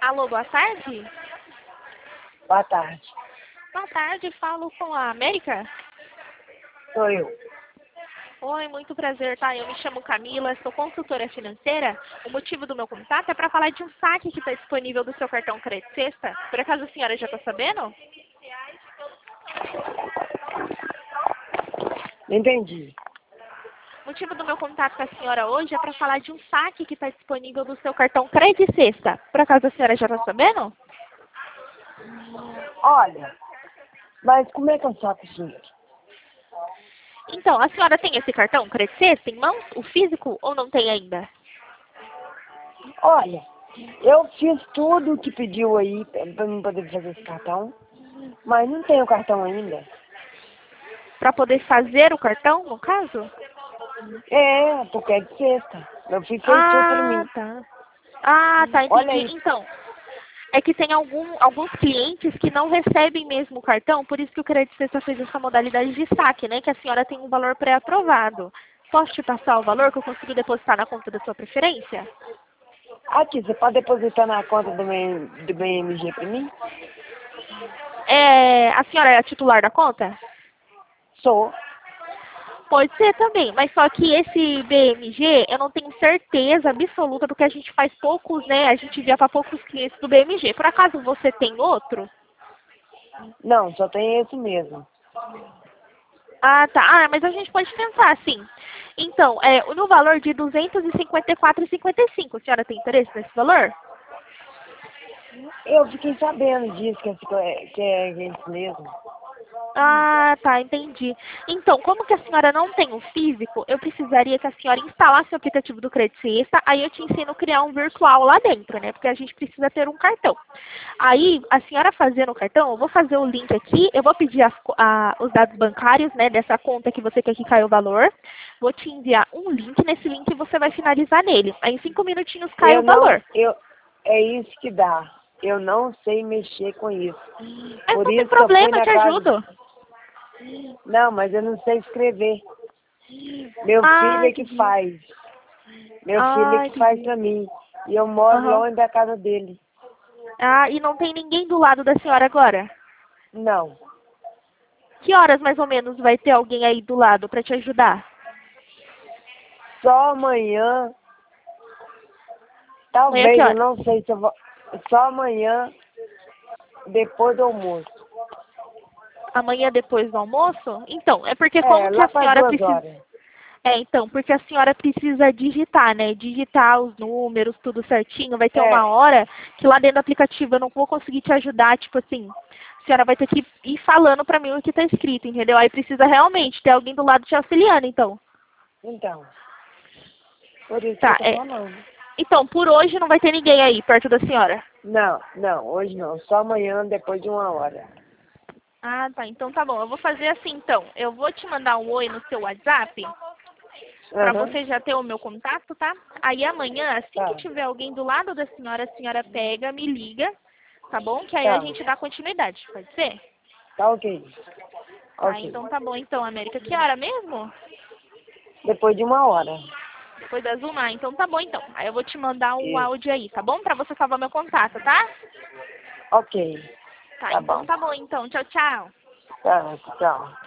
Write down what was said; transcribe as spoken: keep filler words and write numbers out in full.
Alô, boa tarde? Boa tarde. Boa tarde, falo com a América. Sou eu. Oi, muito prazer, tá? Eu me chamo Camila, sou consultora financeira. O motivo do meu contato é para falar de um saque que está disponível do seu cartão Crédito Sexta. Por acaso a senhora já está sabendo? Entendi. O motivo do meu contato com a senhora hoje é para falar de um saque que está disponível do seu cartão Crédito Sexta. Por acaso a senhora já está sabendo? Olha, mas como é que eu saco isso? Então, a senhora tem esse cartão Crédito Sexta em mãos, o físico, ou não tem ainda? Olha, eu fiz tudo o que pediu aí para mim poder fazer esse cartão, mas não tenho cartão ainda. Para poder fazer o cartão, no caso? É, porque é de sexta. Eu fiz fez tudo para Ah, mim. tá. Ah, tá, Olha entendi. isso. Então, é que tem algum, alguns clientes que não recebem mesmo o cartão, por isso que o Crédito Sexta fez essa modalidade de saque, né? Que a senhora tem um valor pré-aprovado. Posso te passar o valor que eu consigo depositar na conta da sua preferência? Aqui, você pode depositar na conta do meu, do meu M G para mim? É, a senhora é a titular da conta? Sou. Pode ser também, mas só que esse B M G eu não tenho certeza absoluta, porque a gente faz poucos, né? A gente envia para poucos clientes do B M G. Por acaso você tem outro? Não, só tem esse mesmo. Ah, tá. Ah, mas a gente pode tentar, sim. Então, é, no valor de duzentos e cinquenta e quatro reais e cinquenta e cinco, a senhora tem interesse nesse valor? Eu fiquei sabendo disso, que é, que é isso mesmo. Ah, tá, entendi. Então, como que a senhora não tem o físico, eu precisaria que a senhora instalasse o aplicativo do Crédito Sexta, aí eu te ensino a criar um virtual lá dentro, né? Porque a gente precisa ter um cartão. Aí, a senhora fazendo o cartão, eu vou fazer o link aqui, eu vou pedir as co- a- os dados bancários, né, dessa conta que você quer que caia o valor. Vou te enviar um link, nesse link você vai finalizar nele. Aí, em cinco minutinhos cai Eu o não, valor. eu, é isso que dá. Eu não sei mexer com isso. Mas Por não tem isso que eu fui problema, eu na te casa. ajudo. Não, mas eu não sei escrever. Meu filho Ah, é que entendi. faz. Meu filho é Ah, que faz entendi. pra mim. E eu moro Aham. longe da casa dele. Ah, e não tem ninguém do lado da senhora agora? Não. Que horas mais ou menos vai ter alguém aí do lado para te ajudar? Só amanhã. Amanhã que Talvez, eu horas? não sei se eu vou. Só amanhã, depois do almoço. Amanhã depois do almoço? Então, é porque como É, que lá a para senhora duas precisa... horas. É, então, porque a senhora precisa digitar, né? Digitar os números, tudo certinho. Vai ter uma É, hora que lá dentro do aplicativo eu não vou conseguir te ajudar, tipo assim, a senhora vai ter que ir falando pra mim o que tá escrito, entendeu? Aí precisa realmente ter alguém do lado te auxiliando, então. então. Por isso que eu Tá, tô é. falando. Então, por hoje não vai ter ninguém aí perto da senhora. Não, não, hoje não. Só amanhã, depois de uma hora. Ah, tá. Então tá bom. Eu vou fazer assim, então. Eu vou te mandar um oi no seu WhatsApp, pra Aham, você já ter o meu contato, tá? Aí amanhã, assim que tá, tiver alguém do lado da senhora, a senhora pega, me liga, tá bom? Que aí a tá. gente dá continuidade, pode ser? Tá ok. Tá, Ok. então tá bom então, América. Que hora mesmo? Depois de uma hora. Depois das uma? Ah, então tá bom então. Aí eu vou te mandar um Isso. áudio aí, tá bom? Pra você salvar meu contato, tá? Ok. Tá, Tá então bom. tá bom então. Tchau, tchau. Tá, tchau.